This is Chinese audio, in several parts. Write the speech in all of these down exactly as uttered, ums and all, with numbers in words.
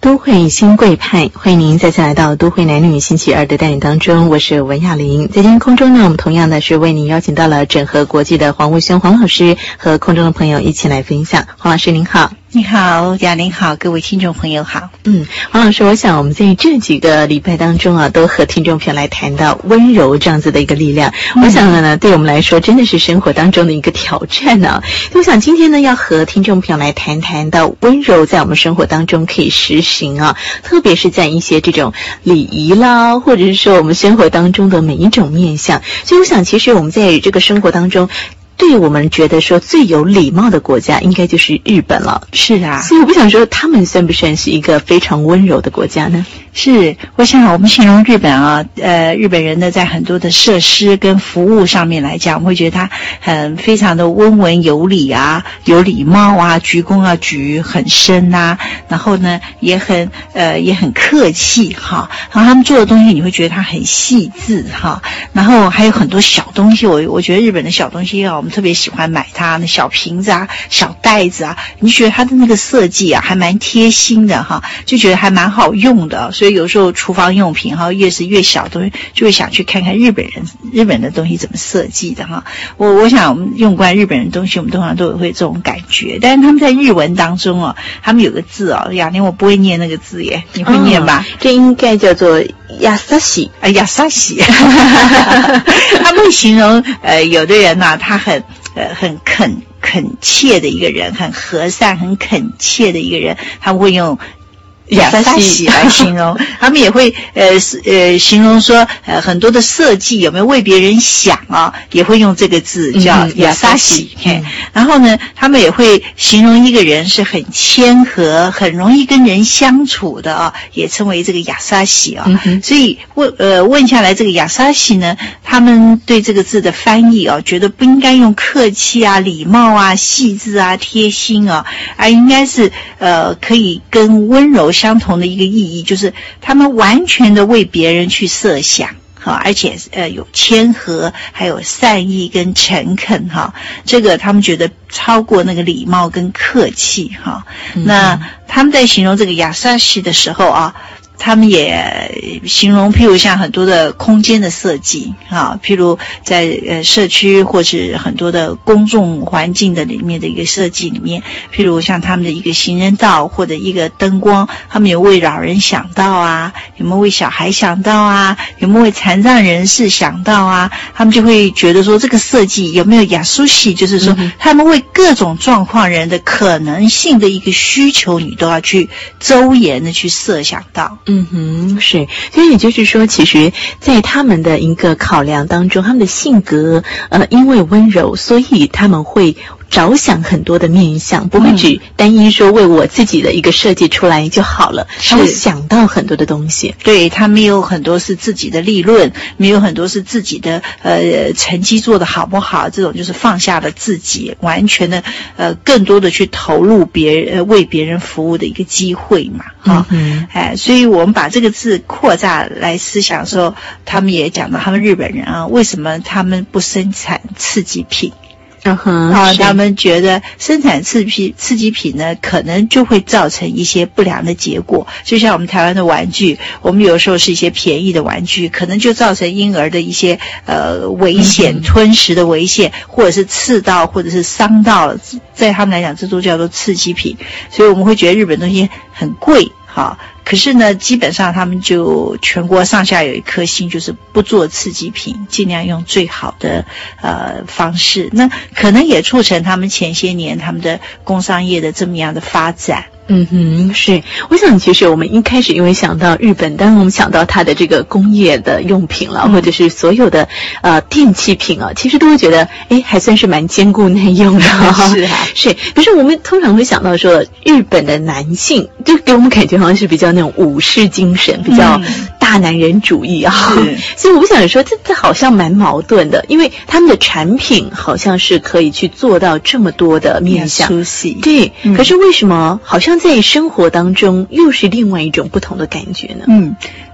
都会新贵派，欢迎您再次来到都会男女星期二的单元当中，我是文雅玲。在今天空中呢，我们同样的是为您邀请到了整合国际的黄务轩黄老师和空中的朋友一起来分享。黄老师您好。 你好，雅玲好，各位听众朋友好。 嗯，黄老师，我想我们在这几个礼拜当中啊，都和听众朋友来谈到温柔这样子的一个力量。嗯、我想呢，对我们来说真的是生活当中的一个挑战呢、啊。我想今天呢，要和听众朋友来谈谈到温柔在我们生活当中可以实行啊，特别是在一些这种礼仪啦，或者是说我们生活当中的每一种面向。所以我想，其实我们在这个生活当中，对我们觉得说最有礼貌的国家应该就是日本了。 是啊， 所以我不想说他们算不算是一个非常温柔的国家呢？ 是，我想我们形容日本啊，呃，日本人呢在很多的设施跟服务上面来讲，我会觉得他很非常的温文有礼啊，有礼貌啊，鞠躬啊举很深啊，然后呢也很呃也很客气哈，然后他们做的东西你会觉得他很细致哈，然后还有很多小东西，我我觉得日本的小东西啊，我们特别喜欢买它那小瓶子啊、小袋子啊，你觉得它的那个设计啊还蛮贴心的哈，就觉得还蛮好用的。所以有时候厨房用品哈，越是越小东西，就会想去看看日本人日本的东西怎么设计的哈。我我想我们用惯日本人的东西，我们通常都会这种感觉。但是他们在日文当中哦，他们有个字哦，雅玲我不会念那个字耶，你会念吧？ 哦、这应该叫做亚萨西啊，亚萨西。他们会形容呃，有的人呐、啊，他很呃很恳恳切的一个人，很和善、很恳切的一个人，他们会用亚萨西来形容。他们也会呃呃形容说呃很多的设计有没有为别人想啊，也会用这个字叫亚萨西。嗯、然后呢，他们也会形容一个人是很谦和，很容易跟人相处的啊，也称为这个亚萨西啊。嗯、所以问呃问下来这个亚萨西呢，他们对这个字的翻译啊，觉得不应该用客气啊、礼貌啊、细致啊、贴心啊，而应该是呃可以跟温柔相同的一个意义，就是他们完全的为别人去设想哈，而且呃有谦和，还有善意跟诚恳哈，这个他们觉得超过那个礼貌跟客气哈。嗯、那他们在形容这个亚萨西的时候啊，他们也形容，譬如像很多的空间的设计啊，譬如在呃社区或是很多的公众环境的里面的一个设计里面，譬如像他们的一个行人道或者一个灯光，他们有为老人想到啊，有没有为小孩想到啊，有没有为残障人士想到啊，他们就会觉得说这个设计有没有亚苏西，就是说他们为各种状况人的可能性的一个需求，你都要去周延的去设想到。 嗯哼，是，所以也就是说，其实，在他们的一个考量当中，他们的性格，呃，因为温柔，所以他们会着想很多的面向，不会只单一说为我自己的一个设计出来就好了，他会想到很多的东西。 对，他没有很多是自己的立论，没有很多是自己的呃成绩做得好不好，这种就是放下了自己，完全的呃更多的去投入别人、呃、为别人服务的一个机会嘛。哈、嗯，哎，所以我们把这个字扩大来思想的时候，他们也讲到他们日本人啊，为什么他们不生产刺激品？ 嗯哼， 啊，他们觉得生产刺激刺激品呢，可能就会造成一些不良的结果。就像我们台湾的玩具，我们有时候是一些便宜的玩具，可能就造成婴儿的一些呃危险、嗯、吞食的危险，或者是刺到，或者是伤到了，在他们来讲，这都叫做刺激品。所以我们会觉得日本东西很贵，哈。可是呢，基本上他们就全国上下有一颗心，就是不做刺激品，尽量用最好的呃方式。那可能也促成他们前些年他们的工商业的这么样的发展。 嗯哼，是。我想其实我们一开始因为想到日本，当然我们想到它的这个工业的用品了，嗯、或者是所有的呃电器品啊，其实都会觉得哎还算是蛮坚固耐用的。 是啊， 是。可是我们通常会想到说，日本的男性就给我们感觉好像是比较那种武士精神，比较大男人主义啊。嗯、所以我想说，这这好像蛮矛盾的，因为他们的产品好像是可以去做到这么多的面向。对、嗯，可是为什么好像在生活当中又是另外一种不同的感觉呢？ 嗯，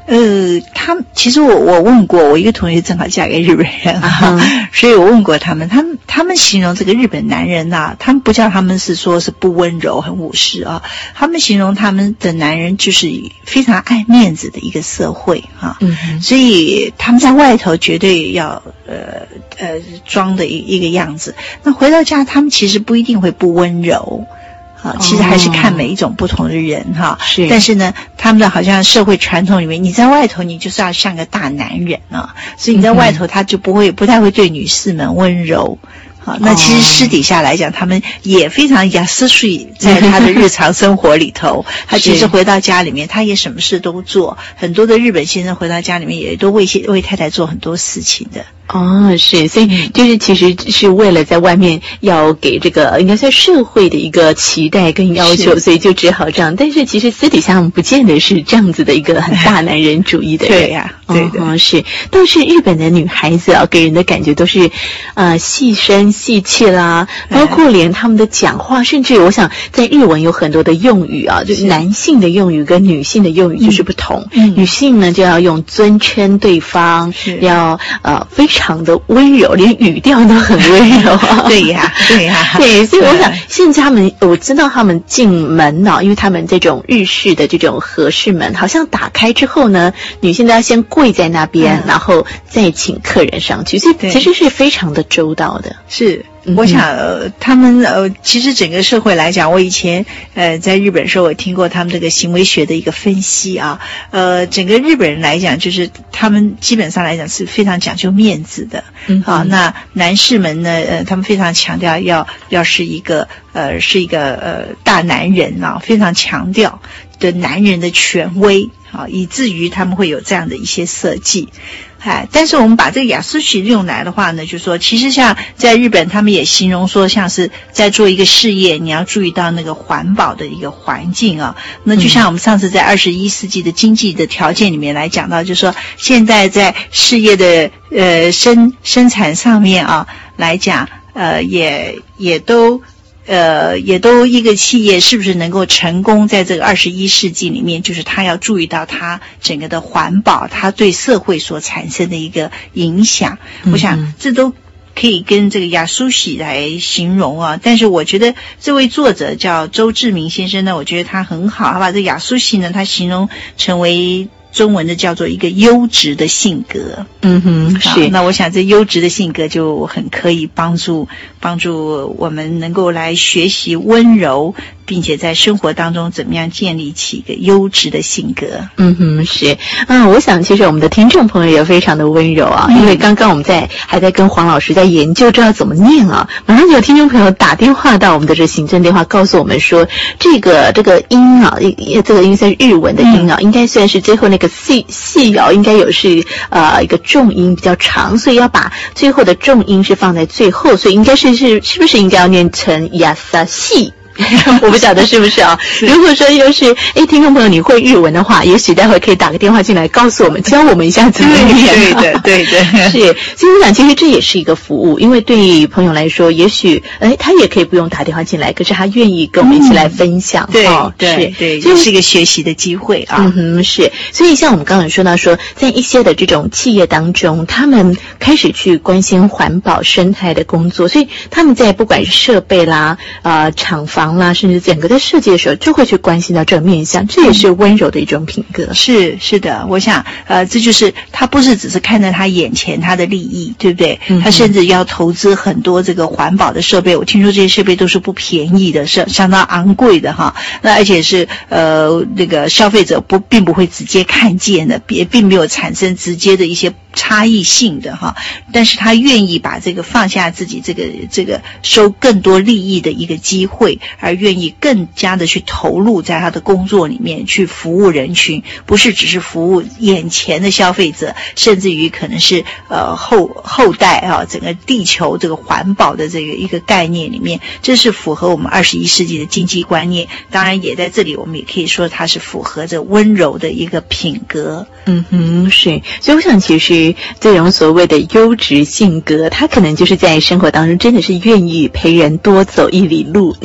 呃，他们其实我我问过，我一个同学正好嫁给日本人啊，嗯、所以我问过他们，他们他们形容这个日本男人呐、啊，他们不叫他们是说是不温柔、很武士啊，他们形容他们的男人就是非常爱面子的一个社会啊，嗯，所以他们在外头绝对要呃呃装的一一个样子，那回到家他们其实不一定会不温柔。啊，其实还是看每一种不同的人哈、哦，是。但是呢，他们的好像社会传统里面，你在外头你就是要像个大男人啊，所以你在外头他就不会、嗯、不太会对女士们温柔。好，那其实私底下来讲，他们也非常雅思水，在他的日常生活里头，他其实回到家里面，他也什么事都做。很多的日本先生回到家里面，也都为为太太做很多事情的。 哦，是，所以就是其实是为了在外面要给这个应该算社会的一个期待跟要求，所以就只好这样。但是其实私底下我们不见得是这样子的一个很大男人主义的人。 对呀、啊，对的、 哦，是。但是日本的女孩子啊，给人的感觉都是呃细声细气啦，包括连他们的讲话，甚至我想在日文有很多的用语啊，就是男性的用语跟女性的用语就是不同。嗯，女性呢就要用尊称对方，要呃非常。非常的温柔，连语调都很温柔、啊。 对呀，对呀， 对，所以我想，现在他们我知道他们进门呢、啊，因为他们这种日式的这种和式门，好像打开之后呢，女性都要先跪在那边，嗯、然后再请客人上去，所以其实是非常的周到的。 是。我想、呃、他们呃，其实整个社会来讲，我以前呃在日本的时候，我听过他们这个行为学的一个分析啊。呃，整个日本人来讲，就是他们基本上来讲是非常讲究面子的。嗯，好，那男士们呢，呃，他们非常强调要要是一个呃是一个呃大男人啊，非常强调的男人的权威啊，以至于他们会有这样的一些设计。哎，但是我们把这个雅思曲用来的话呢，就是说，其实像在日本，他们也形容说，像是在做一个事业，你要注意到那个环保的一个环境啊。那就像我们上次在二十一世纪的经济的条件里面来讲到，就是说，现在在事业的呃生生产上面啊来讲，呃，也也都。呃，也都一个企业是不是能够成功在这个二十一世纪里面，就是他要注意到他整个的环保，他对社会所产生的一个影响。嗯、我想这都可以跟这个雅苏喜来形容啊。但是我觉得这位作者叫周志明先生呢，我觉得他很好，他把这雅苏喜呢，他形容成为中文的叫做一个优质的性格。 嗯哼，是。 那我想这优质的性格就很可以帮助帮助我们能够来学习温柔，并且在生活当中怎么样建立起一个优质的性格。 嗯哼，是。嗯，我想其实我们的听众朋友也非常的温柔啊，嗯、因为刚刚我们在还在跟黄老师在研究知道怎么念啊，马上就有听众朋友打电话到我们的这行政电话，告诉我们说这个这个音啊，这个音算是日文的音啊，嗯、应该算是最后那个细细咬应该有是呃一个重音比较长，所以要把最后的重音是放在最后，所以应该是是是不是应该要念成亚萨西？我不晓得是不是啊？如果说又是哎，听众朋友你会日文的话，也许待会可以打个电话进来告诉我们，教我们一下怎么念。 对的，对的， 是。所以我想，其实这也是一个服务，因为对朋友来说，也许哎他也可以不用打电话进来，可是他愿意跟我们一起来分享。 嗯、对、哦、对对，这是一个学习的机会啊。 嗯哼，是。所以像我们刚刚说到说，在一些的这种企业当中，他们开始去关心环保生态的工作，所以他们在不管是设备啦、呃厂房啦，甚至整个在设计的时候，就会去关心到这个面向，这也是温柔的一种品格。 嗯、是是的，我想，呃，这就是他不是只是看着他眼前他的利益，对不对？嗯、他甚至要投资很多这个环保的设备。我听说这些设备都是不便宜的，是相当昂贵的哈。那而且是呃，那个消费者不并不会直接看见的，也并没有产生直接的一些差异性的哈。但是他愿意把这个放下自己这个这个收更多利益的一个机会，而愿意更加的去投入在他的工作里面，去服务人群，不是只是服务眼前的消费者，甚至于可能是呃后后代啊，整个地球这个环保的这个一个概念里面，这是符合我们二十一世纪的经济观念。当然也在这里我们也可以说它是符合着温柔的一个品格。 嗯哼，是。所以我想其实这种所谓的优质性格，它可能就是在生活当中真的是愿意陪人多走一里路那种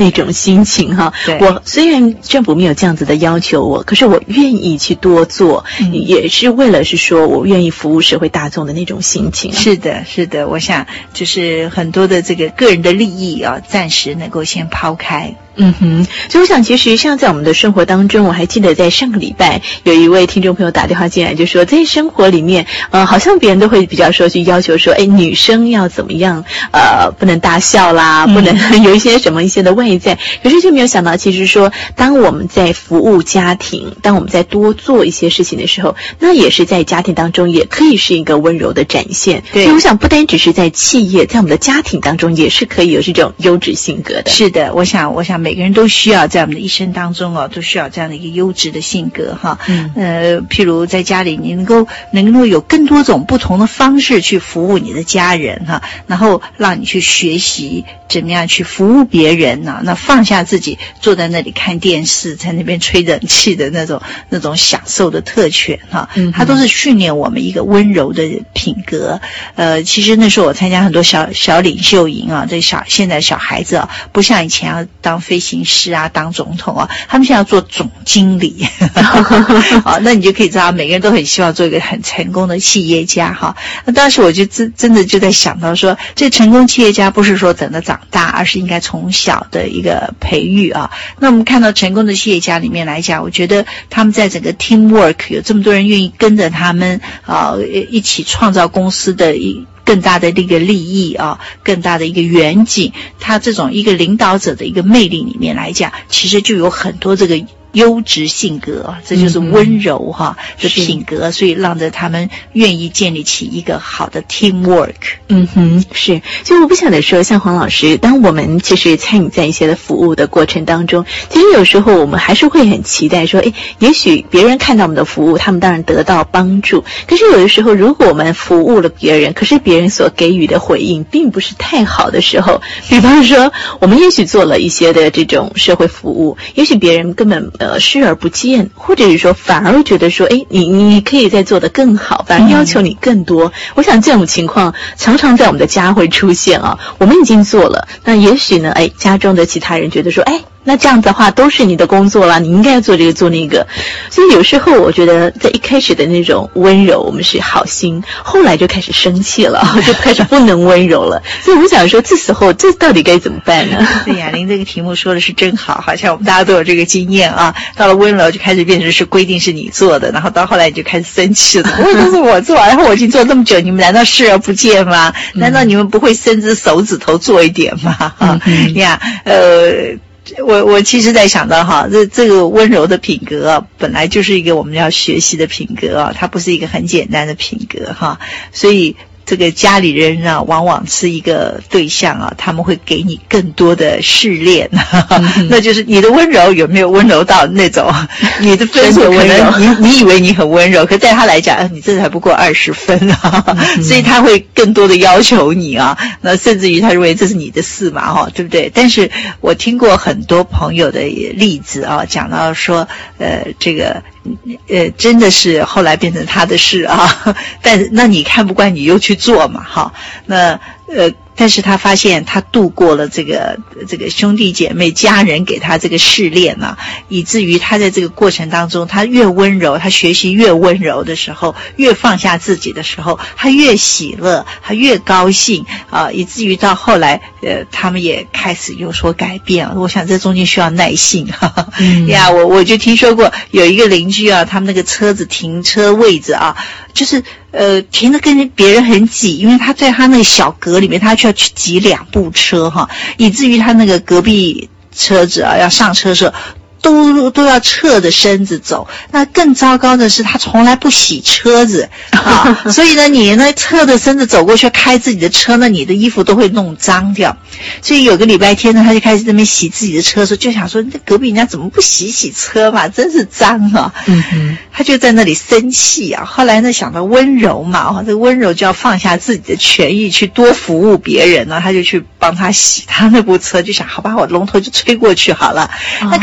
心情哈。我虽然政府没有这样子的要求我，可是我愿意去多做，嗯、也是为了是说我愿意服务社会大众的那种心情。 是的，是的，我想就是很多的这个个人的利益啊，暂时能够先抛开。 嗯哼，所以我想其实像在我们的生活当中，我还记得在上个礼拜有一位听众朋友打电话进来，就说在生活里面呃好像别人都会比较说去要求说，哎，女生要怎么样，呃不能大笑啦，不能有一些什么一些的外在，可是就没有想到其实说当我们在服务家庭，当我们在多做一些事情的时候，那也是在家庭当中也可以是一个温柔的展现。 对， 所以我想不单只是在企业，在我们的家庭当中也是可以有这种优质性格的。 是的，我想我想每个人都需要在我们的一生当中哦，都需要这样的一个优质的性格哈。嗯，呃，譬如在家里，你能够能够有更多种不同的方式去服务你的家人哈，然后让你去学习怎么样去服务别人呢？那放下自己坐在那里看电视，在那边吹冷气的那种那种享受的特权哈，嗯，它都是训练我们一个温柔的品格。呃，其实那时候我参加很多小小领袖营啊，这小现在小孩子啊，不像以前要当飞行师啊，当总统啊，他们现在要做总经理。好，那你就可以知道，每个人都很希望做一个很成功的企业家哈。那当时我就真真的就在想到说，这成功企业家不是说等着长大，而是应该从小的一个培育啊。那我们看到成功的企业家里面来讲，我觉得他们在整个 teamwork 有这么多人愿意跟着他们啊，一起创造公司的一更大的一个利益啊，更大的一个远景，他这种一个领导者的一个魅力里面来讲，其实就有很多这个优质性格，这就是温柔哈、嗯、的品格，所以让着他们愿意建立起一个好的 teamwork。 嗯哼，是。所以我不晓得说，像黄老师，当我们其实参与在一些的服务的过程当中，其实有时候我们还是会很期待说，诶，也许别人看到我们的服务，他们当然得到帮助。可是有的时候，如果我们服务了别人，可是别人所给予的回应并不是太好的时候，比方说，我们也许做了一些的这种社会服务，也许别人根本呃，视而不见，或者是说反而觉得说，哎，你你可以再做得更好，反而要求你更多。嗯、我想这种情况常常在我们的家会出现啊。我们已经做了，那也许呢，哎，家中的其他人觉得说，哎，那这样子的话都是你的工作啦，你应该做这个做那个。所以有时候我觉得在一开始的那种温柔，我们是好心，后来就开始生气了，就开始不能温柔了。所以我想说，这时候这到底该怎么办呢？ 对呀，您这个题目说的是真好，好像我们大家都有这个经验啊。到了温柔就开始变成是规定是你做的，然后到后来你就开始生气了，为什么是我做？然后我已经做这么久，你们难道视而不见吗？难道你们不会伸只手指头做一点吗？嗯嗯呀，呃。我我其实在想到哈，这这个温柔的品格啊，本来就是一个我们要学习的品格啊，它不是一个很简单的品格哈，所以这个家里人啊，往往是一个对象啊，他们会给你更多的试炼，嗯、那就是你的温柔有没有温柔到那种，你的分数可能你你以为你很温柔，可在他来讲，你这才不过二十分啊，嗯、所以他会更多的要求你啊，那甚至于他认为这是你的事嘛，哈，对不对？但是我听过很多朋友的例子啊，讲到说，呃，这个。呃，真的是后来变成他的事啊，但是那你看不惯，你又去做嘛，哈，那呃。但是他发现他度过了这个这个兄弟姐妹家人给他这个试炼啊，以至于他在这个过程当中，他越温柔，他学习越温柔的时候，越放下自己的时候，他越喜乐，他越高兴啊，以至于到后来呃他们也开始有所改变。我想这中间需要耐性哈哈、嗯、呀，我我就听说过有一个邻居啊，他们那个车子停车位置啊，就是呃停得跟别人很挤，因为他在他那个小格里面，他就要去挤两部车哈，以至于他那个隔壁车子啊要上车的时候都都要侧着身子走。那更糟糕的是他从来不洗车子啊，所以呢你呢侧着身子走过去开自己的车呢，你的衣服都会弄脏掉。所以有个礼拜天呢，他就开始在那边洗自己的车的时候，就想说隔壁人家怎么不洗洗车嘛，真是脏啊。嗯哼，他就在那里生气啊。后来呢想到温柔嘛，哦，这个温柔就要放下自己的权益去多服务别人呢，他就去帮他洗他那部车，就想好吧，我龙头就吹过去好了。那可是本来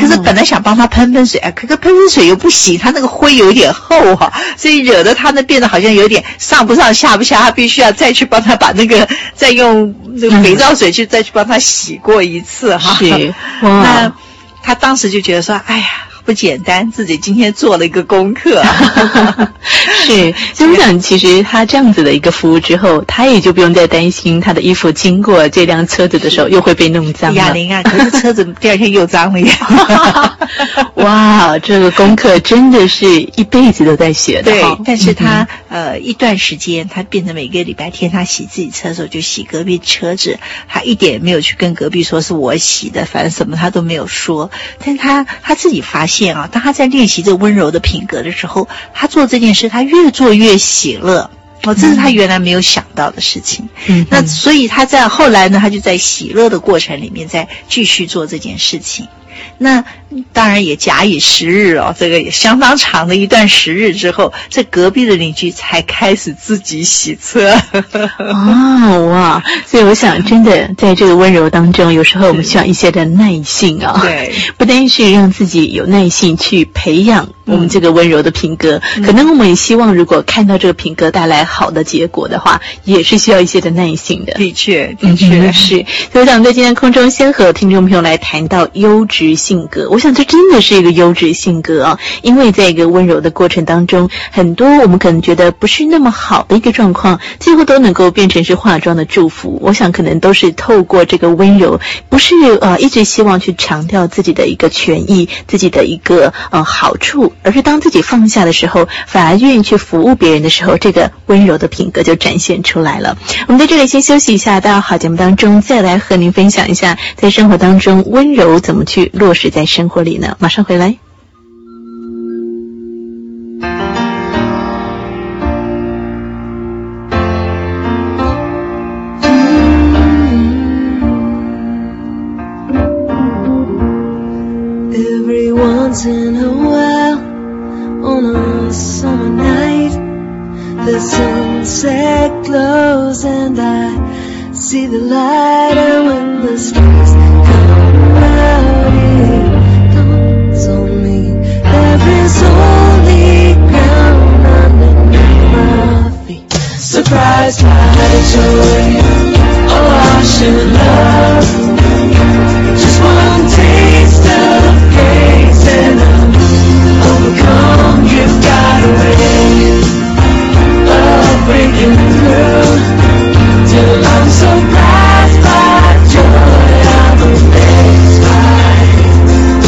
想帮他喷喷水，哎，可可喷喷水又不行，他那个灰有点厚哈、啊，所以惹得他呢变得好像有点上不上下不下，他必须要再去帮他把那个再用那个肥皂水去、嗯、再去帮他洗过一次哈。 是，哇， 那他当时就觉得说，哎呀。不简单，自己今天做了一个功课。 是，所以我想，其实他这样子的一个服务之后，他也就不用再担心他的衣服经过这辆车子的时候又会被弄脏了。 哑铃啊，可是车子第二天又脏了呀。 哇，这个功课真的是一辈子都在学的。 对，但是他、嗯、呃一段时间，他变成每个礼拜天他洗自己车的时候就洗隔壁车子，他一点也没有去跟隔壁说是我洗的，反正什么他都没有说。但他他自己发现啊，当他在练习这个温柔的品格的时候，他做这件事他越做越喜乐。哦，这是他原来没有想到的事情。嗯，那所以他在后来呢，他就在喜乐的过程里面再继续做这件事情。那当然也假以时日哦，这个也相当长的一段时日之后，这隔壁的邻居才开始自己洗车。 哦，哇！所以我想，真的在这个温柔当中，有时候我们需要一些的耐性啊、哦。 对， 不单是让自己有耐性去培养我们这个温柔的品格，嗯、可能我们也希望，如果看到这个品格带来好的结果的话，也是需要一些的耐性的。 的确，的确、嗯、 是。所以我想在今天空中先和听众朋友来谈到优质性格，我想这真的是一个优质性格啊，因为在一个温柔的过程当中，很多我们可能觉得不是那么好的一个状况，最后都能够变成是化妆的祝福。我想可能都是透过这个温柔，不是呃一直希望去强调自己的一个权益，自己的一个呃好处，而是当自己放下的时候，反而愿意去服务别人的时候，这个温柔的品格就展现出来了。我们在这里先休息一下，到好节目当中再来和您分享一下，在生活当中温柔怎么去落实在生活里呢？马上回来。 Every once in a while, on a summer night, the sunset glows and I see the light, and when the stars come out, it dawns on me there is only ground underneath my feet. Surprised by joy, awash in love, just one taste of grace and I'm overcome. You've got a way of breaking through till I'm so surprised by joy. I'm amazed by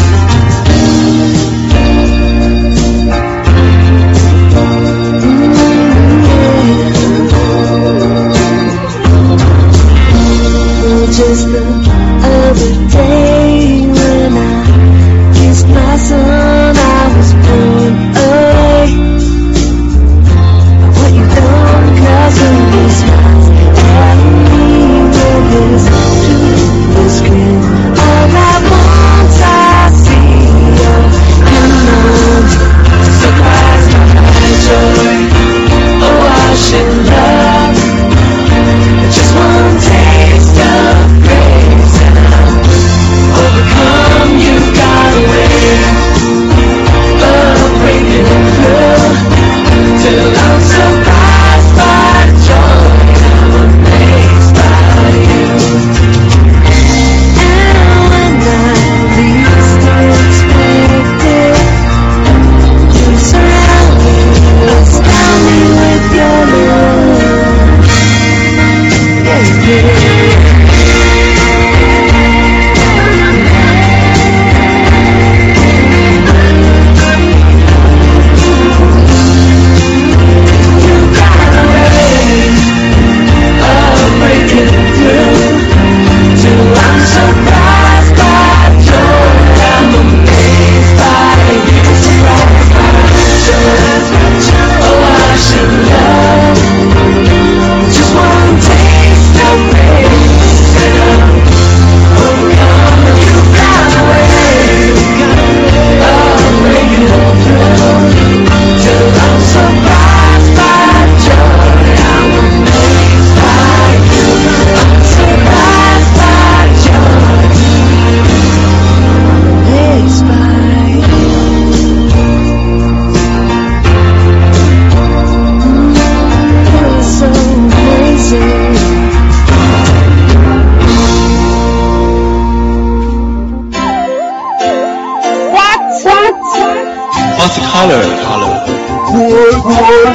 color? What?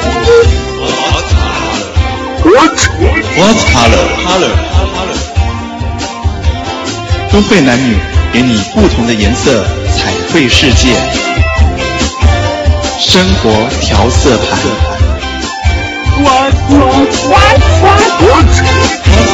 What? What color? Color. 都会男女给你不同的颜色，彩绘世界。生活调色盘。 What? What? What? What? What?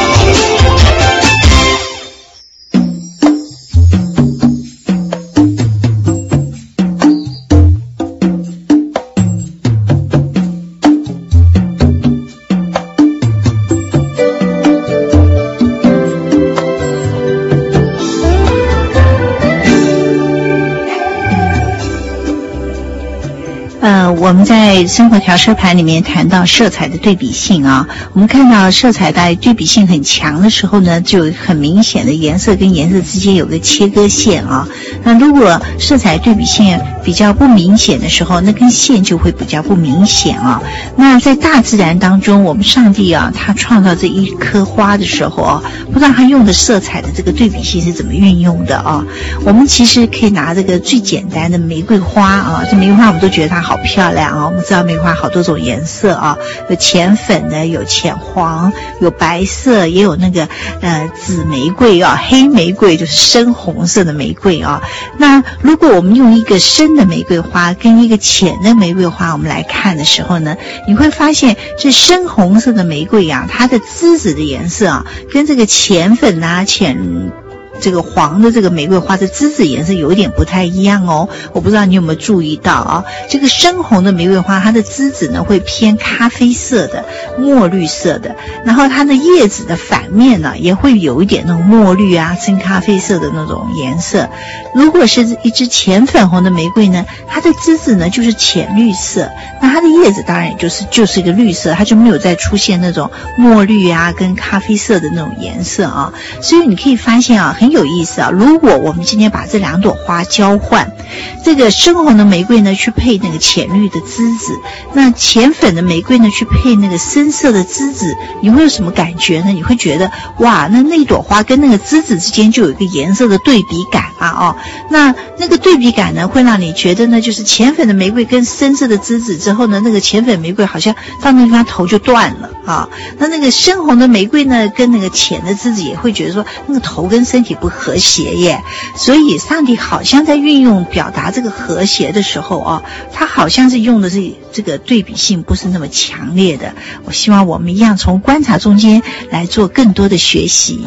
我们在生活调色盘里面谈到色彩的对比性啊，我们看到色彩在对比性很强的时候呢，就有很明显的颜色跟颜色之间有个切割线啊。那如果色彩对比性比较不明显的时候，那根线就会比较不明显啊。那在大自然当中，我们上帝啊，他创造这一棵花的时候啊，不知道他用的色彩的这个对比性是怎么运用的啊。我们其实可以拿这个最简单的玫瑰花啊，这玫瑰花我们都觉得它好漂亮啊。我们知道玫瑰花好多种颜色啊，有浅粉的，有浅黄，有白色，也有那个呃紫玫瑰啊，黑玫瑰就是深红色的玫瑰啊。那如果我们用一个深的玫瑰花跟一个浅的玫瑰花我们来看的时候呢，你会发现这深红色的玫瑰啊，它的枝子的颜色啊，跟这个浅粉啊浅这个黄的这个玫瑰花的枝子颜色有一点不太一样哦，我不知道你有没有注意到啊？这个深红的玫瑰花，它的枝子呢会偏咖啡色的、墨绿色的，然后它的叶子的反面呢也会有一点那种墨绿啊、深咖啡色的那种颜色。如果是一支浅粉红的玫瑰呢，它的枝子呢就是浅绿色，那它的叶子当然也就是就是一个绿色，它就没有再出现那种墨绿啊跟咖啡色的那种颜色啊。所以你可以发现啊，很有意思啊！如果我们今天把这两朵花交换，这个深红的玫瑰呢去配那个浅绿的枝子，那浅粉的玫瑰呢去配那个深色的枝子，你会有什么感觉呢？你会觉得哇，那那朵花跟那个枝子之间就有一个颜色的对比感啊！哦，那那个对比感呢，会让你觉得呢，就是浅粉的玫瑰跟深色的枝子之后呢，那个浅粉玫瑰好像到那地方头就断了啊。那那个深红的玫瑰呢，跟那个浅的枝子也会觉得说，那个头跟身体不和谐耶。所以上帝好像在运用表达这个和谐的时候啊，他好像是用的是这个对比性不是那么强烈的。我希望我们一样从观察中间来做更多的学习。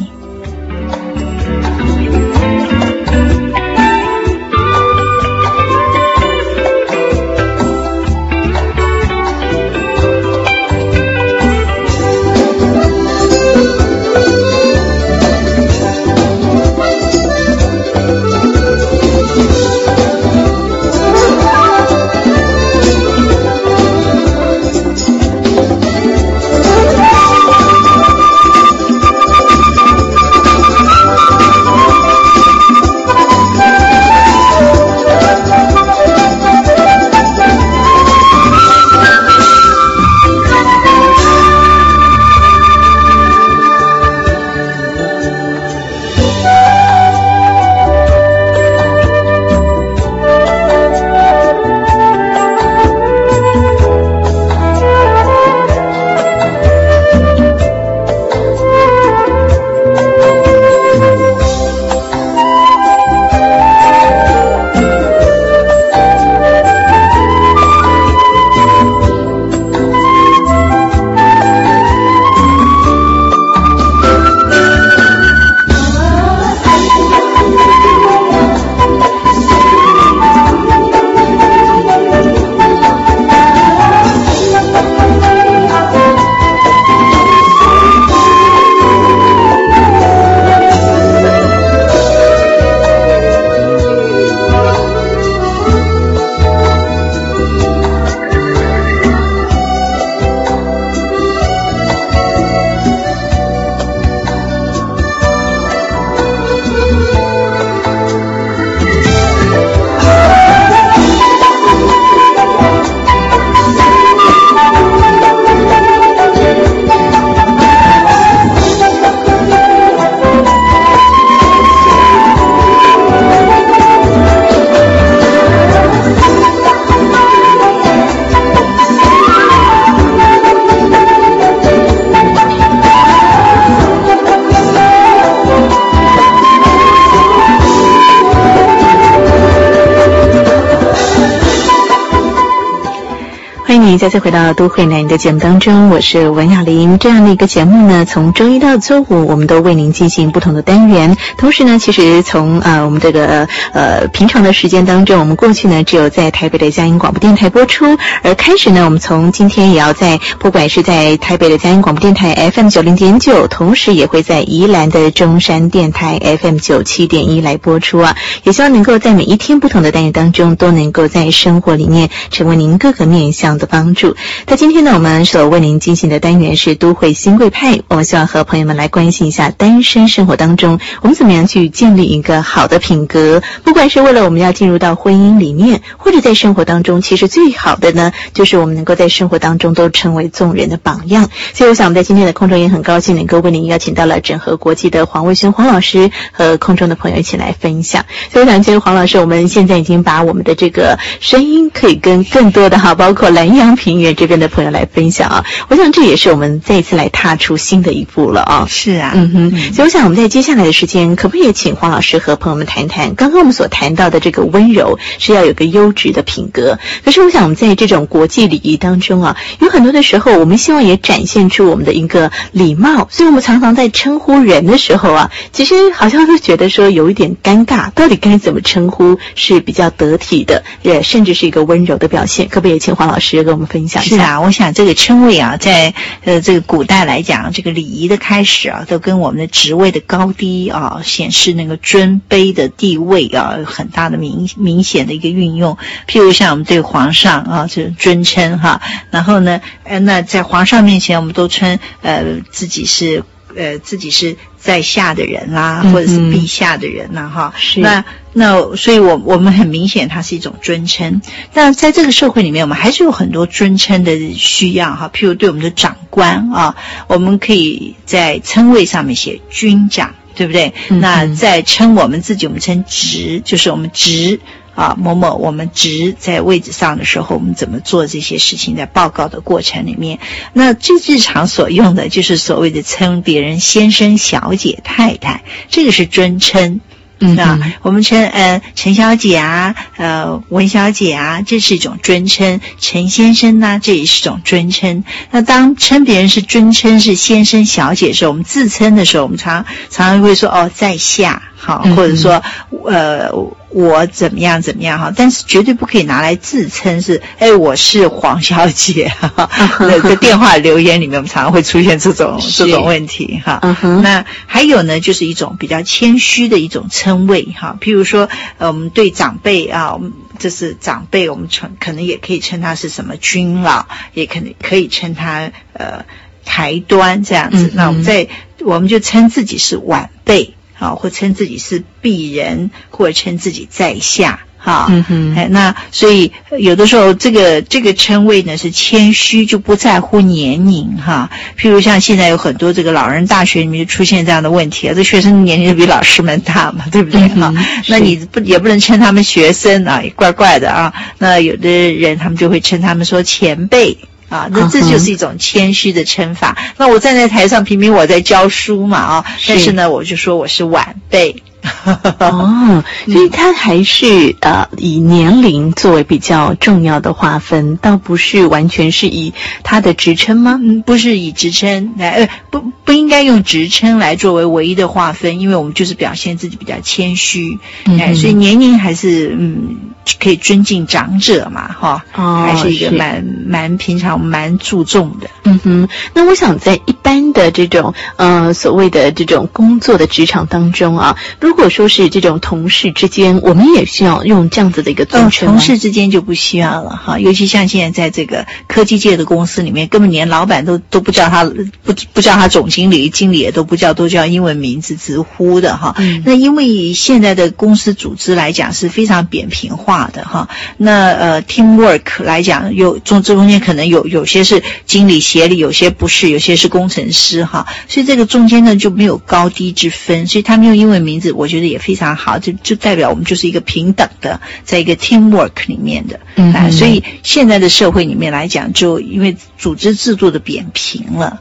欢迎你再次回到都会男的节目当中，我是文雅玲。这样的一个节目呢，从周一到周五我们都为您进行不同的单元。同时呢，其实从呃我们这个呃平常的时间当中，我们过去呢只有在台北的佳音广播电台播出，而开始呢，我们从今天也要在不管是在台北的佳音广播电台 F M 九零点九，同时也会在宜兰的中山电台 F M 九七点一来播出啊。也希望能够在每一天不同的单元当中，都能够在生活里面成为您各个面向的帮助。在今天呢，我们所为您进行的单元是都会新贵派，我们希望和朋友们来关心一下单身生活当中我们怎么样去建立一个好的品格，不管是为了我们要进入到婚姻里面，或者在生活当中，其实最好的呢就是我们能够在生活当中都成为众人的榜样。所以我想我们在今天的空中也很高兴能够为您邀请到了整合国际的黄卫轩黄老师和空中的朋友一起来分享。所以我想今天黄老师，我们现在已经把我们的这个声音可以跟更多的哈，包括南洋平原这边的朋友来分享啊。我想这也是我们再一次来踏出新的一步了啊。 是啊， 嗯哼。嗯，所以我想我们在接下来的时间，可不可以请黄老师和朋友们谈谈，刚刚我们所谈到的这个温柔是要有个优质的品格。可是我想我们在这种国际礼仪当中啊，有很多的时候我们希望也展现出我们的一个礼貌，所以我们常常在称呼人的时候啊，其实好像是觉得说有一点尴尬，到底该怎么称呼是比较得体的，也甚至是一个温柔的表现。可不可以请黄老师跟我们分享一下？ 是啊，我想这个称谓啊，在呃这个古代来讲，这个礼仪的开始啊，都跟我们的职位的高低啊，显示那个尊卑的地位啊，有很大的明明显的一个运用。譬如像我们对皇上啊，就是尊称哈，然后呢，呃，那在皇上面前，我们都称呃自己是呃自己是在下的人啦，或者是陛下的人啦，哈、嗯。是那那所以我我们很明显它是一种尊称。但在这个社会里面，我们还是有很多尊称的需要哈，譬如对我们的长官啊，我们可以在称谓上面写军长，对不对？嗯、那在称我们自己，我们称职，就是我们职。啊，某某我们职在位置上的时候，我们怎么做这些事情，在报告的过程里面，那最日常所用的就是所谓的称别人先生、小姐、太太，这个是尊称。嗯啊，我们称呃陈小姐啊，呃文小姐啊，这是一种尊称。陈先生呢、啊，这也是一种尊称。那当称别人是尊称是先生、小姐的时候，我们自称的时候，我们常常常会说哦在下，好，或者说呃我怎么样怎么样哈，但是绝对不可以拿来自称是哎我是黄小姐哈。那在电话留言里面，我们常常会出现这种这种问题哈。Uh-huh. 那还有呢，就是一种比较谦虚的一种称谓哈，譬如说呃我们对长辈啊，我们这是长辈，我们称可能也可以称他是什么君老，也可能可以称他呃台端这样子。嗯、那我们在我们就称自己是晚辈。好，或称自己是鄙人，或者称自己在下，哈，嗯哼，哎，那所以有的时候这个这个称谓呢是谦虚，就不在乎年龄哈。譬如像现在有很多这个老人大学里面就出现这样的问题啊，这学生年龄比老师们大嘛，对不对哈、嗯？那你不也不能称他们学生啊，也怪怪的啊。那有的人他们就会称他们说前辈。啊，那这就是一种谦虚的称法。Uh-huh. 那我站在台上，明明我在教书嘛，啊，但是呢，我就说我是晚辈。 哦，所以他还是呃以年龄作为比较重要的划分，倒不是完全是以他的职称吗？ 嗯，不是以职称来，呃，不不应该用职称来作为唯一的划分，因为我们就是表现自己比较谦虚，嗯、哎，所以年龄还是嗯可以尊敬长者嘛，哈，哦，还是一个蛮蛮平常蛮注重的。 嗯哼，那我想在一般的这种呃所谓的这种工作的职场当中啊。如果说是这种同事之间，我们也需要用这样子的一个尊称吗？ 哦，同事之间就不需要了哈。尤其像现在在这个科技界的公司里面，根本连老板都都不叫他不不叫他总经理、经理也都不叫，都叫英文名字直呼的哈。嗯、那因为现在的公司组织来讲是非常扁平化的哈。那呃 teamwork 来讲，有中中间可能有有些是经理协理，有些不是，有些是工程师哈。所以这个中间呢就没有高低之分，所以他们用英文名字。我觉得也非常好，就就代表我们就是一个平等的，在一个 teamwork 里面的，嗯、啊，所以现在的社会里面来讲，就因为组织制度的扁平了。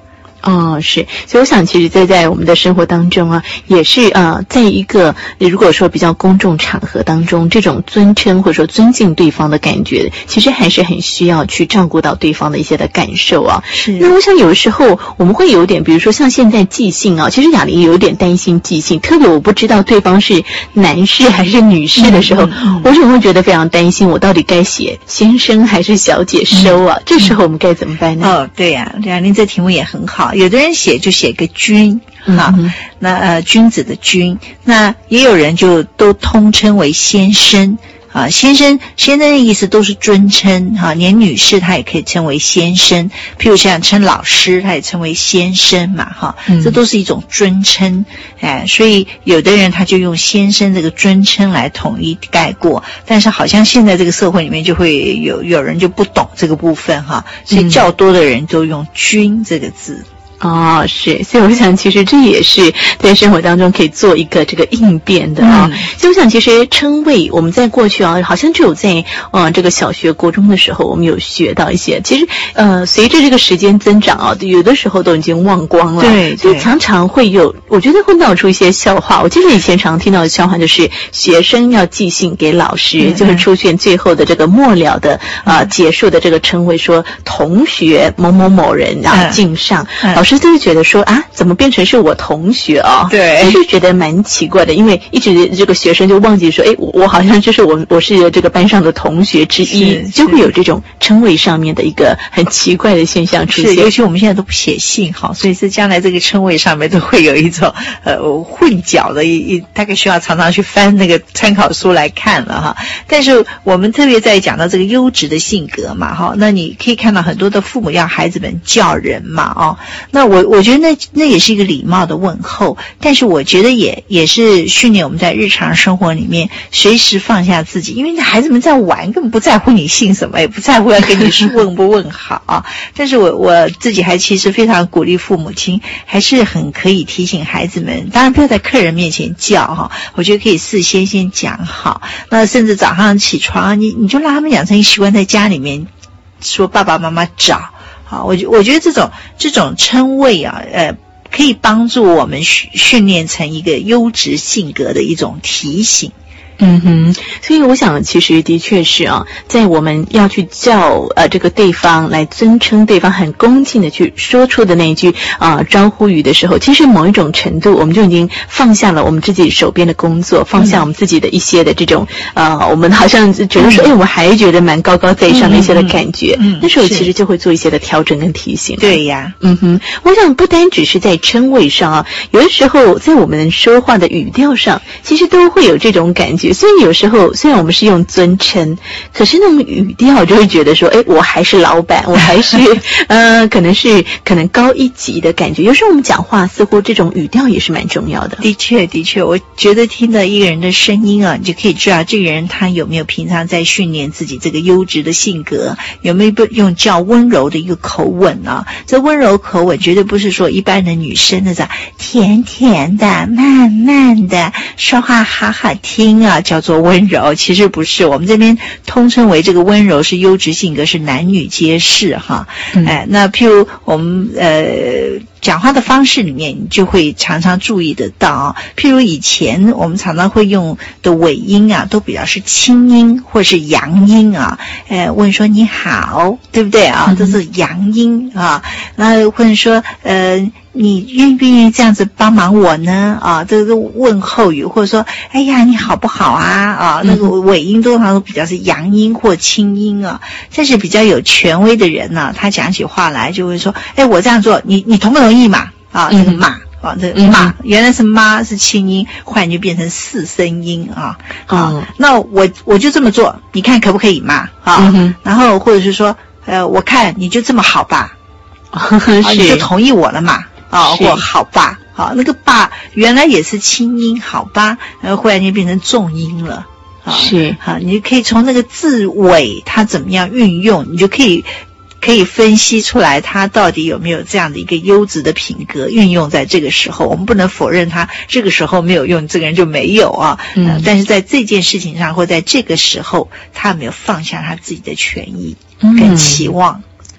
哦，是，所以我想，其实在在我们的生活当中啊，也是呃，在一个如果说比较公众场合当中，这种尊称或者说尊敬对方的感觉，其实还是很需要去照顾到对方的一些的感受啊。 是。 那我想有的时候我们会有点，比如说像现在寄信啊，其实雅玲有点担心寄信，特别我不知道对方是男士还是女士的时候，嗯嗯、我总会觉得非常担心，我到底该写先生还是小姐收啊？嗯、这时候我们该怎么办呢？ 哦，对呀、啊，雅玲这题目也很好。有的人写就写个君，哈、嗯，那呃君子的君，那也有人就都通称为先生啊，先生先生的意思都是尊称哈、啊，连女士她也可以称为先生，譬如像称老师，她也称为先生嘛，哈、啊，这都是一种尊称，哎，所以有的人他就用先生这个尊称来统一概括，但是好像现在这个社会里面就会有有人就不懂这个部分哈、啊，所以较多的人都用君这个字。 哦，是，所以我想其实这也是在生活当中可以做一个这个应变的啊、哦嗯。所以我想其实称谓我们在过去啊，好像只有在呃这个小学国中的时候我们有学到一些，其实呃随着这个时间增长啊，有的时候都已经忘光了。 对， 所以常常会有，我觉得会闹出一些笑话。我记得以前常听到的笑话就是学生要寄信给老师，嗯、就是出现最后的这个末了的啊、呃、结束的这个称谓，说同学某某某人啊敬上、嗯嗯、老师。老师都会觉得说啊，怎么变成是我同学啊？ 对， 就是觉得蛮奇怪的，因为一直这个学生就忘记说，哎，我我好像就是我我是这个班上的同学之一，就会有这种称谓上面的一个很奇怪的现象出现。 是，尤其我们现在都不写信哈，所以是将来这个称谓上面都会有一种呃混淆的一一，大概需要常常去翻那个参考书来看了哈。但是我们特别在讲到这个优质的性格嘛哈，那你可以看到很多的父母要孩子们叫人嘛哦。那我我觉得那那也是一个礼貌的问候，但是我觉得也也是训练我们在日常生活里面随时放下自己，因为孩子们在玩，根本不在乎你姓什么，也不在乎要跟你问不问好啊。但是我我自己还其实非常鼓励父母亲，还是很可以提醒孩子们，当然不要在客人面前叫哈，我觉得可以事先先讲好。那甚至早上起床，你你就让他们养成一个习惯，在家里面说爸爸妈妈早。好，我觉我觉得这种这种称谓啊，呃，可以帮助我们训训练成一个优质性格的一种提醒。 嗯哼，所以我想其实的确是啊，在我们要去叫呃这个对方来尊称对方，很恭敬的去说出的那一句啊、呃、招呼语的时候，其实某一种程度我们就已经放下了我们自己手边的工作，放下我们自己的一些的这种呃我们好像觉得说哎、嗯、我还觉得蛮高高在上的一些的感觉，嗯嗯、那时候其实就会做一些的调整跟提醒。 对呀， 嗯哼，我想不单只是在称谓上啊，有的时候在我们说话的语调上，其实都会有这种感觉。所以有时候虽然我们是用尊称，可是那种语调就会觉得说，哎，我还是老板，我还是呃，可能是可能高一级的感觉。有时候我们讲话似乎这种语调也是蛮重要的。 的确，的确，我觉得听到一个人的声音啊，你就可以知道这个人他有没有平常在训练自己这个优质的性格，有没有用较温柔的一个口吻啊？这温柔口吻绝对不是说一般的女生那种甜甜的、慢慢的说话好好听啊，叫做温柔。其实不是，我们这边通称为这个温柔是优质性格，是男女皆是哈。嗯、哎，那譬如我们呃讲话的方式里面，你就会常常注意得到啊。譬如以前我们常常会用的尾音啊，都比较是清音或是阳音啊。呃，问说你好，对不对啊？这是阳音啊。那或者说呃。你愿不愿意这样子帮忙我呢？啊，这个问候语，或者说，哎呀，你好不好啊？啊，那个尾音通常都比较是阳音或清音啊。但是比较有权威的人呢、啊，他讲起话来就会说，哎，我这样做，你你同不同意嘛？啊，这个嘛，啊，这个嘛，原来是妈是清音，忽然就变成四声音啊。好，嗯、那我我就这么做，你看可不可以嘛？啊，嗯、然后或者是说，呃，我看你就这么好吧，啊，你就同意我了嘛。啊，或好吧，好，那个吧原来也是清音，好吧，然后忽然间变成重音了，啊， 是， 好，你就可以从那个字尾它怎么样运用，你就可以可以分析出来它到底有没有这样的一个优质的品格运用在这个时候。我们不能否认他这个时候没有用，这个人就没有啊，嗯、呃，但是在这件事情上或在这个时候，他没有放下他自己的权益跟期望。 嗯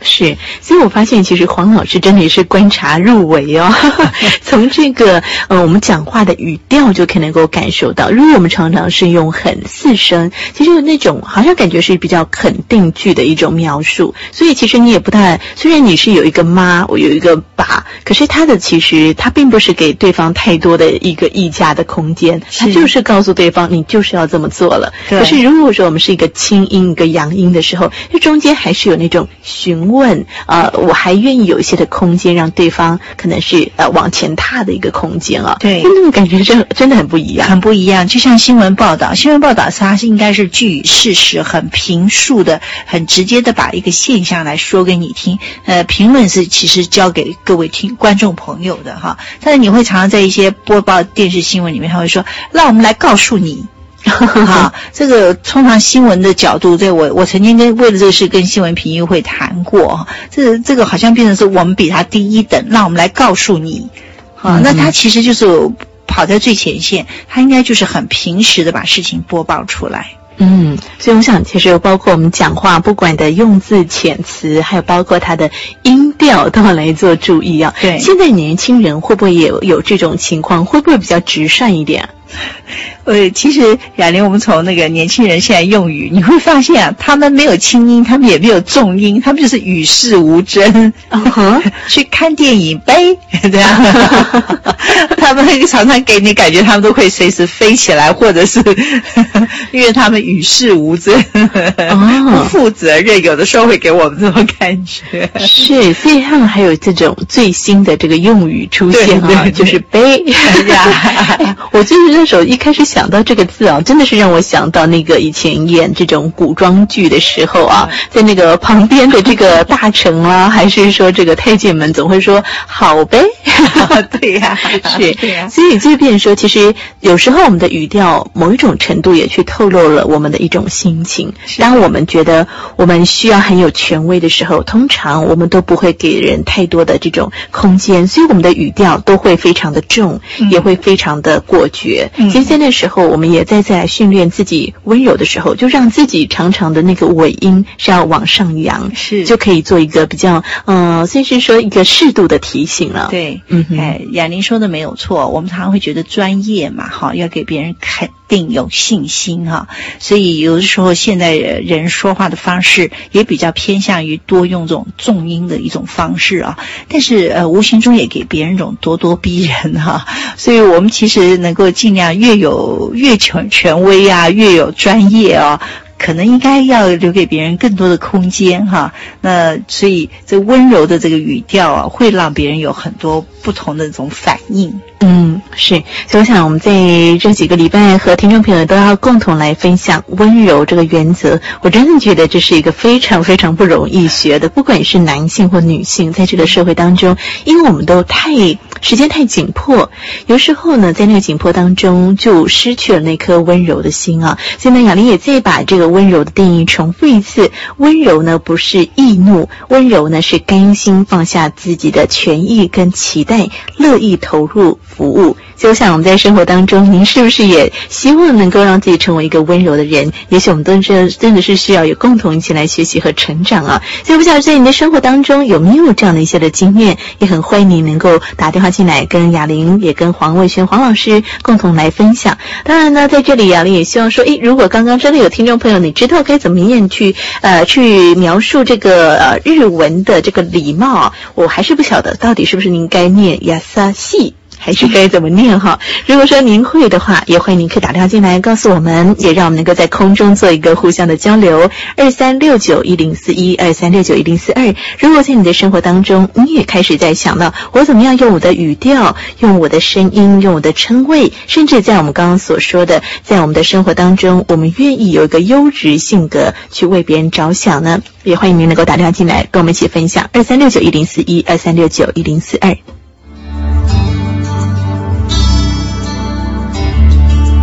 是，所以我发现其实黄老师真的也是观察入微哦。从这个呃我们讲话的语调就可以能够感受到，如果我们常常是用很四声，其实有那种好像感觉是比较肯定句的一种描述，所以其实你也不太，虽然你是有一个妈，我有一个爸，可是他的其实他并不是给对方太多的一个议价的空间，他就是告诉对方你就是要这么做了。可是如果说我们是一个清音一个阳音的时候，这中间还是有那种询问，呃，我还愿意有一些的空间让对方可能是呃往前踏的一个空间啊。 对， 那种感觉真真的很不一样， 很不一样。就像新闻报道，新闻报道它是应该是据以事实，很平述的，很直接的把一个现象来说给你听。呃，评论是其实交给各位听观众朋友的哈，但是你会常常在一些播报电视新闻里面，他会说，让我们来告诉你。好，这个通常新闻的角度，对我我曾经跟为了这个事跟新闻评议会谈过，这这个好像变成是我们比他低一等，让我们来告诉你。好，嗯、那他其实就是跑在最前线，他应该就是很平实的把事情播报出来。 嗯，所以我想其实包括我们讲话不管的用字遣词，还有包括它的音调都要来做注意啊。 对， 现在年轻人会不会也有有这种情况，会不会比较直率一点？ 呃，其实雅玲，我们从那个年轻人现在用语，你会发现啊，他们没有轻音，他们也没有重音，他们就是与世无争。 Uh-huh. 去看电影呗，对啊，他们常常给你感觉他们都会随时飞起来，或者是因为他们与世无争，不负责任，有的时候会给我们这种感觉。 是，所以他们还有这种最新的这个用语出现啊，对对对，就是呗。我就是那时候一开始想到这个字啊，真的是让我想到那个以前演这种古装剧的时候啊，在那个旁边的这个大臣啊，还是说这个太监们总会说好呗。 对呀、 啊，是，对呀、啊。所以就变成说，其实有时候我们的语调某一种程度也去透露了我们的一种心情。当我们觉得我们需要很有权威的时候，通常我们都不会给人太多的这种空间，所以我们的语调都会非常的重，嗯、也会非常的过绝。嗯、其实在那时候，我们也在在训练自己温柔的时候，就让自己常常的那个尾音是要往上扬， 是就可以做一个比较，呃，所以是说一个适度的提醒了。 对，嗯，哎，雅玲说的没有错，我们常常会觉得专业嘛，哈，要给别人肯定有信心哈，所以有的时候现在人说话的方式也比较偏向于多用这种重音的一种方式啊，但是呃，无形中也给别人一种咄咄逼人哈，所以我们其实能够尽量越有越权权威啊，越有专业啊。可能应该要留给别人更多的空间哈，那所以这温柔的这个语调啊，会让别人有很多不同的这种反应。 嗯，是，所以我想我们在这几个礼拜和听众朋友都要共同来分享温柔这个原则。我真的觉得这是一个非常非常不容易学的，不管是男性或女性，在这个社会当中，因为我们都太时间太紧迫，有时候呢，在那个紧迫当中就失去了那颗温柔的心啊。所以呢，雅玲也再把这个温柔的定义重复一次，温柔呢不是易怒，温柔呢是甘心放下自己的权益跟期待，乐意投入服务。所以我想我们在生活当中，您是不是也希望能够让自己成为一个温柔的人？也许我们都是真的是需要有共同一起来学习和成长啊。所以不晓得在你的生活当中有没有这样的一些的经验，也很欢迎你能够打电话进来跟雅玲也跟黄卫轩黄老师共同来分享。当然呢，在这里雅玲也希望说，诶，如果刚刚真的有听众朋友你知道该怎么样去呃去描述这个呃日文的这个礼貌，我还是不晓得到底是不是您该念亚萨西还是该怎么念哈？如果说您会的话，也欢迎您可以打电话进来告诉我们，也让我们能够在空中做一个互相的交流。二三六九一零四一，二三六九一零四二。如果在你的生活当中，你也开始在想到我怎么样用我的语调，用我的声音，用我的称谓，甚至在我们刚刚所说的，在我们的生活当中，我们愿意有一个优质性格去为别人着想呢？也欢迎您能够打电话进来，跟我们一起分享。二三六九一零四一，二三六九一零四二。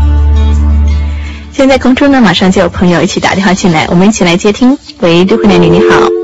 现在空中呢，马上就有朋友一起打电话进来，我们一起来接听。喂，这位男女你好。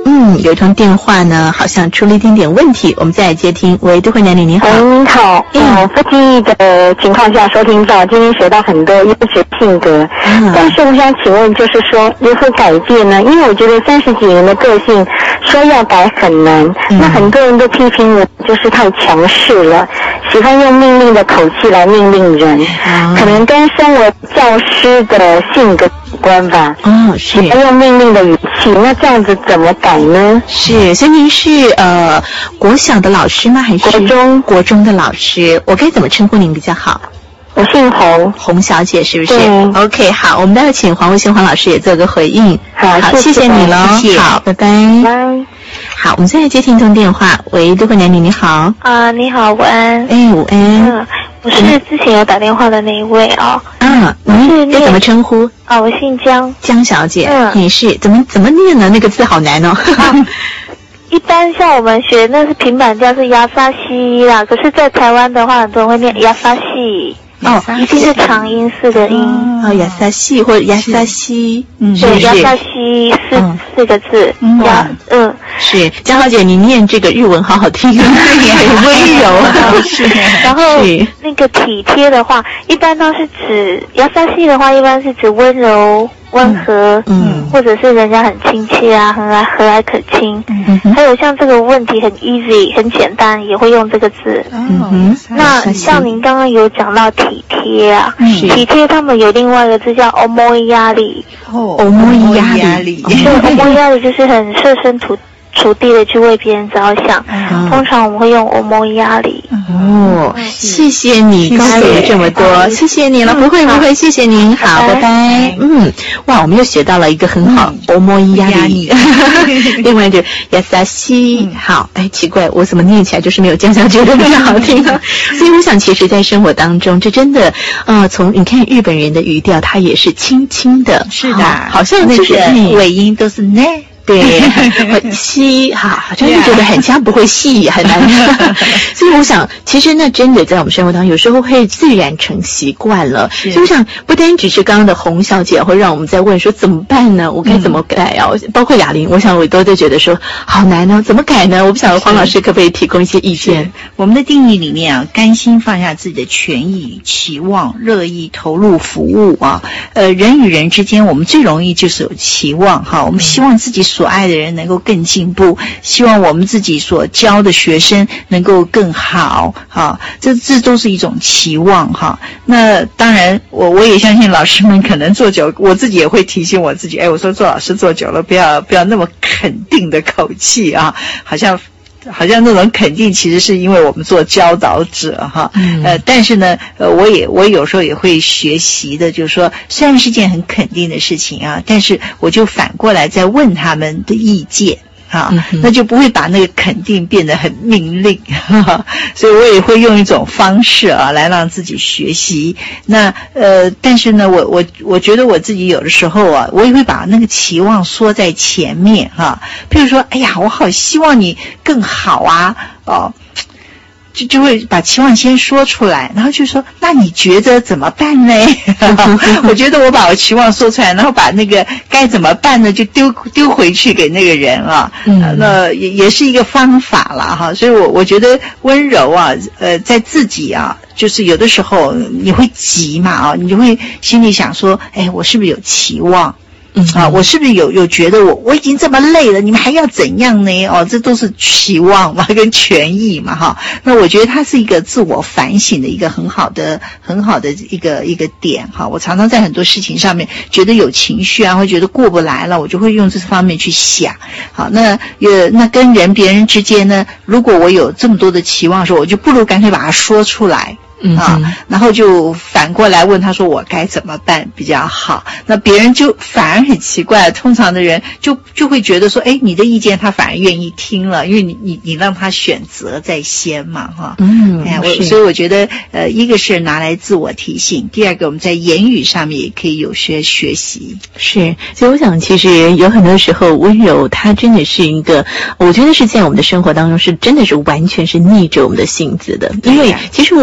嗯，有一通电话呢，好像出了一点点问题，我们再来接听。喂，都会男女你好。 喂，您好。嗯，不经意的情况下收听到，今天学到很多优质性格。嗯。但是我想请问，就是说如何改变呢？因为我觉得三十几年的个性说要改很难。嗯。那很多人都批评我就是太强势了，喜欢用命令的口气来命令人。嗯。可能跟身为教师的性格有关吧。 哦，是。 要用命令的语气，那这样子怎么改呢？ 是，所以您是呃国小的老师吗？还是国中国中的老师？我该怎么称呼您比较好？ 我姓洪， 洪小姐是不是？ 对 OK， 好，我们待会请黄卫星黄老师也做个回应。 好， 好，谢谢你喽。 谢谢， 好，拜拜。 拜。 好，我们现在接听一通电话。喂，都会男女你好。 啊、呃，你好，午安。 哎，午安。 嗯，我是之前有打电话的那一位哦。 啊，您要怎么称呼？ 啊，我姓江。 江小姐， 嗯， 你是怎么怎么念呢？那个字好难哦。 啊一般像我们学那是平板调是亚萨西啦，可是在台湾的话，很多人会念亚萨西。 哦， 一定是长音四个音。 哦，亚萨西或者亚萨西，嗯， 对，亚萨西四、嗯、四个字。嗯，嗯， 是江小姐，你念这个日文好好听，很温柔。是， 然后那个体贴的话，一般都是指亚萨西的话，一般是指温柔。温和，嗯，或者是人家很亲切啊，很来和蔼可亲，嗯哼，还有像这个问题很 easy 很简单，也会用这个字，嗯哼。那像您刚刚有讲到体贴啊，嗯、体贴他们有另外一个字叫欧摩伊压力， 哦，欧摩伊压力， 对，欧摩伊压力就是很设身处处地的去为别人着想，嗯、通常我们会用欧摩伊压力。 哦，谢谢你告诉我们这么多，谢谢你了，不会不会，谢谢您，好，拜拜。嗯，哇，我们又学到了一个很好，欧摩伊压力。另外就亚萨西，好，哎，奇怪，我怎么念起来就是没有江小姐的比较好听呢？所以我想，其实，在生活当中，这真的，呃，从你看日本人的语调，它也是轻轻的， 是的， 好像就是尾音都是呢。 对，吸哈，好像就觉得很像不会细，很难。所以我想，其实那真的在我们生活当中，有时候会自然成习惯了。所以我想，不单只是刚刚的洪小姐会让我们在问说怎么办呢？我该怎么改啊？嗯、包括雅玲，我想我都在觉得说好难呢、啊，怎么改呢？我不晓得黄老师可不可以提供一些意见？ 我们的定义里面啊，甘心放下自己的权益、期望，乐意投入服务啊。呃，人与人之间，我们最容易就是有期望哈，我们希望自己所爱的人能够更进步，希望我们自己所教的学生能够更好，哈，这这都是一种期望哈。那当然，我我也相信老师们可能做久，我自己也会提醒我自己，哎，我说做老师做久了，不要不要那么肯定的口气啊，好像。好像那种肯定其实是因为我们做教导者哈，嗯、呃，但是呢，呃，我也我有时候也会学习的，就是说，虽然是件很肯定的事情啊，但是我就反过来再问他们的意见。啊，那就不会把那个肯定变得很命令，呵呵，所以我也会用一种方式啊来让自己学习。那呃，但是呢，我我我觉得我自己有的时候啊，我也会把那个期望说在前面哈、啊。譬如说，哎呀，我好希望你更好啊，哦。就就会把期望先说出来，然后就说，那你觉得怎么办呢？我觉得我把我期望说出来，然后把那个该怎么办呢，就丢丢回去给那个人啊。嗯，那也也是一个方法啦哈。所以我我觉得温柔啊，呃，在自己啊，就是有的时候你会急嘛啊，你就会心里想说，哎，我是不是有期望？嗯啊，我是不是有有觉得我我已经这么累了，你们还要怎样呢？哦，这都是期望嘛，跟权益嘛，哈。那我觉得它是一个自我反省的一个很好的、很好的一个一个点哈。我常常在很多事情上面觉得有情绪啊，会觉得过不来了，我就会用这方面去想。好，那呃，那跟人别人之间呢，如果我有这么多的期望的时候，我就不如干脆把它说出来。嗯啊，然后就反过来问他说我该怎么办比较好？那别人就反而很奇怪，通常的人就就会觉得说，哎，你的意见他反而愿意听了，因为你你你让他选择在先嘛，哈。嗯，哎，我所以我觉得，呃，一个是拿来自我提醒，第二个我们在言语上面也可以有些学习。 是，所以我想，其实有很多时候温柔，它真的是一个，我觉得是在我们的生活当中是真的是完全是逆着我们的性子的，因为其实我们自己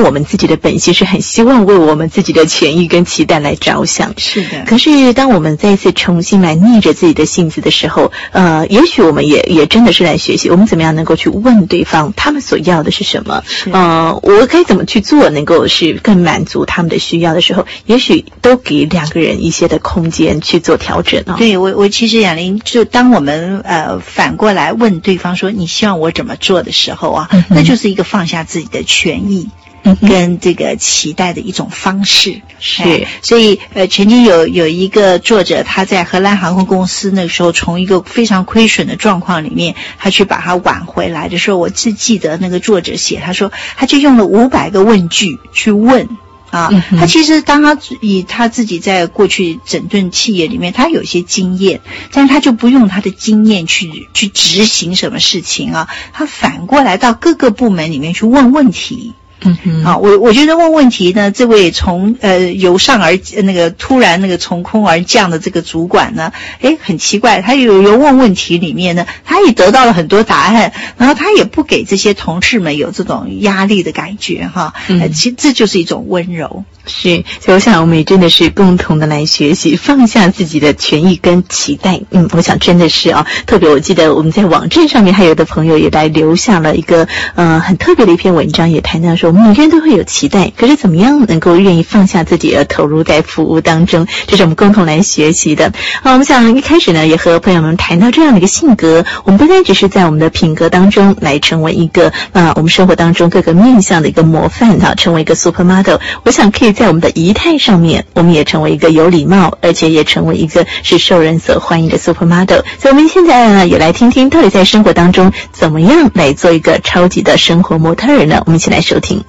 的本性是很希望为我们自己的权益跟期待来着想。 是的。 可是当我们再一次重新来逆着自己的性子的时候，呃，也许我们也也真的是来学习，我们怎么样能够去问对方他们所要的是什么？呃，我该怎么去做能够是更满足他们的需要的时候，也许都给两个人一些的空间去做调整哦。 对，我我其实雅玲，就当我们呃反过来问对方说你希望我怎么做的时候啊，嗯、那就是一个放下自己的权益。跟这个期待的一种方式是、 哎，所以呃，曾经有有一个作者，他在荷兰航空公司那个时候，从一个非常亏损的状况里面，他去把它挽回来的时候，我只记得那个作者写，他说，他就用了五百个问句去问。啊，他其实当他以他自己在过去整顿企业里面，他有一些经验，但是他就不用他的经验去去执行什么事情啊，他反过来到各个部门里面去问问题。 嗯哼， 好，我我觉得问问题呢，这位从呃由上而那个突然那个从空而降的这个主管呢，诶，很奇怪，他有由问问题里面呢，他也得到了很多答案，然后他也不给这些同事们有这种压力的感觉哈， 嗯、 呃，其实这就是一种温柔。 是，所以我想我们也真的是共同的来学习，放下自己的权益跟期待。嗯，我想真的是啊，特别我记得我们在网站上面还有的朋友也来留下了一个呃很特别的一篇文章，也谈到说我们每个人都会有期待，可是怎么样能够愿意放下自己而投入在服务当中，这是我们共同来学习的。好，我们想一开始呢也和朋友们谈到这样的一个性格，我们不单只是在我们的品格当中来成为一个呃我们生活当中各个面向的一个模范哈，成为一个 supermodel， 我想可以在我们的仪态上面，我们也成为一个有礼貌，而且也成为一个是受人所欢迎的 supermodel。所以我们现在呢，也来听听到底在生活当中怎么样来做一个超级的生活模特儿呢？我们一起来收听。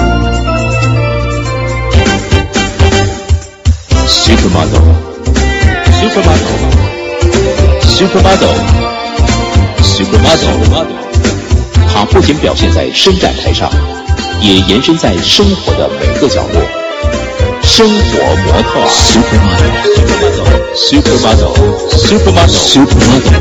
Supermodel, Supermodel, Supermodel, Supermodel， 它不仅表现在伸展台上，也延伸在生活的每个角落。生活模特 Supermodel, Supermodel, Supermodel, Supermodel。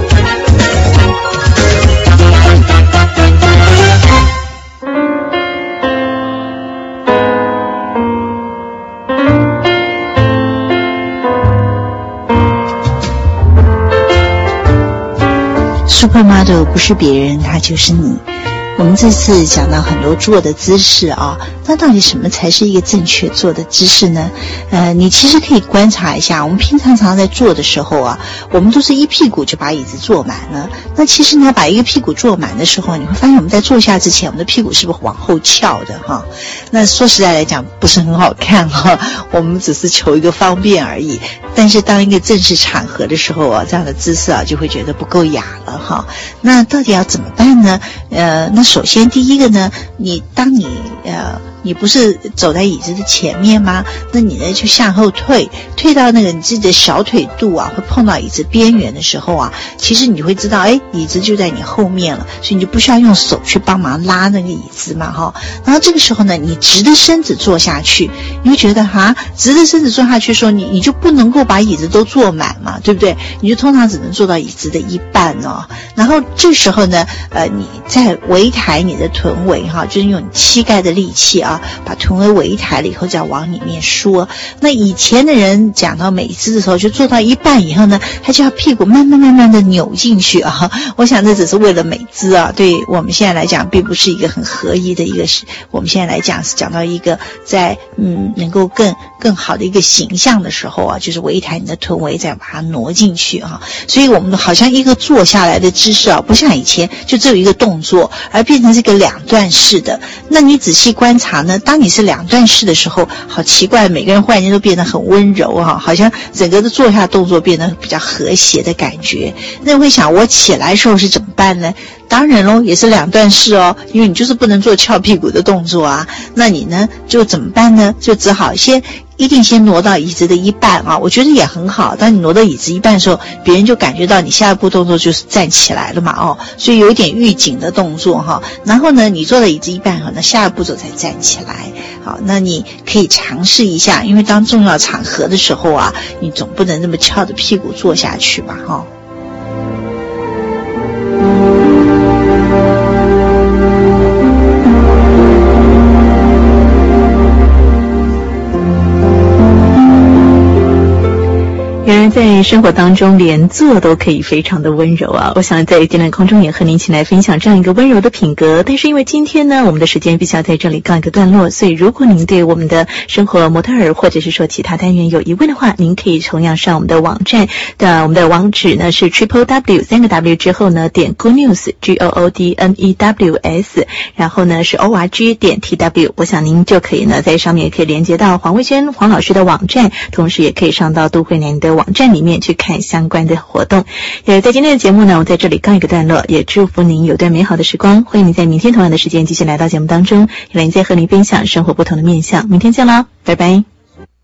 Supermodel 不是别人，他就是你。我们这次讲到很多坐的姿势啊，那到底什么才是一个正确坐的姿势呢？呃，你其实可以观察一下，我们平常常在坐的时候啊，我们都是一屁股就把椅子坐满了。那其实你要把一个屁股坐满的时候，你会发现我们在坐下之前，我们的屁股是不是往后翘的哈？那说实在来讲，不是很好看哈。我们只是求一个方便而已。但是当一个正式场合的时候啊，这样的姿势啊，就会觉得不够雅了哈。那到底要怎么办呢？呃，那首先第一个呢，你当你呃你不是走在椅子的前面吗？那你呢就向后退，退到那个你自己的小腿肚啊会碰到椅子边缘的时候啊，其实你会知道，哎，椅子就在你后面了，所以你就不需要用手去帮忙拉那个椅子嘛哈。然后这个时候呢，你直着身子坐下去，你会觉得哈，直着身子坐下去的时候，你你就不能够把椅子都坐满嘛，对不对？你就通常只能坐到椅子的一半哦。然后这时候呢，呃，你再围抬你的臀围哈，就是用膝盖的力气啊，把臀围围抬了以后再往里面缩。那以前的人讲到美姿的时候，就做到一半以后呢，他就要屁股慢慢慢慢的扭进去啊。我想这只是为了美姿啊，对我们现在来讲并不是一个很合宜的一个，我们现在来讲是讲到一个在嗯能够更更好的一个形象的时候啊，就是围抬你的臀围再把它挪进去啊。所以我们好像一个坐下来的姿势啊，不像以前就只有一个动作，而变成是一个两段式的。那你仔细观察呢，当你是两段式的时候，好奇怪，每个人忽然间都变得很温柔啊，好像整个的坐下动作变得比较和谐的感觉。那你会想，我起来的时候是怎么办呢？当然咯，也是两段式哦，因为你就是不能做翘屁股的动作啊。那你呢就怎么办呢？就只好先一定先挪到椅子的一半啊，我觉得也很好。当你挪到椅子一半的时候，别人就感觉到你下一步动作就是站起来了嘛，哦，所以有一点预警的动作哈。然后呢，你坐在椅子一半哈，那下一步骤才站起来。好，那你可以尝试一下，因为当重要场合的时候啊，你总不能那么翘着屁股坐下去吧，哈。 在生活当中连做都可以非常的温柔啊。我想在今天的空中也和您一起来分享这样一个温柔的品格。但是因为今天呢，我们的时间必须要在这里告一个段落，所以如果您对我们的生活模特儿或者是说其他单元有疑问的话，您可以同样上我们的网站的，我们的网址呢是 triple w 三个 w 之后呢点 good news g o o d n e w s， 然后呢是 o r g 点 t w。我想您就可以呢在上面也可以连接到黄慧娟黄老师的网站，同时也可以上到杜慧楠的网站里面去看相关的活动。也在今天的节目呢，我在这里告一个段落，也祝福您有段美好的时光。欢迎您在明天同样的时间继续来到节目当中，也来再和您分享生活不同的面向。明天见喽，拜拜。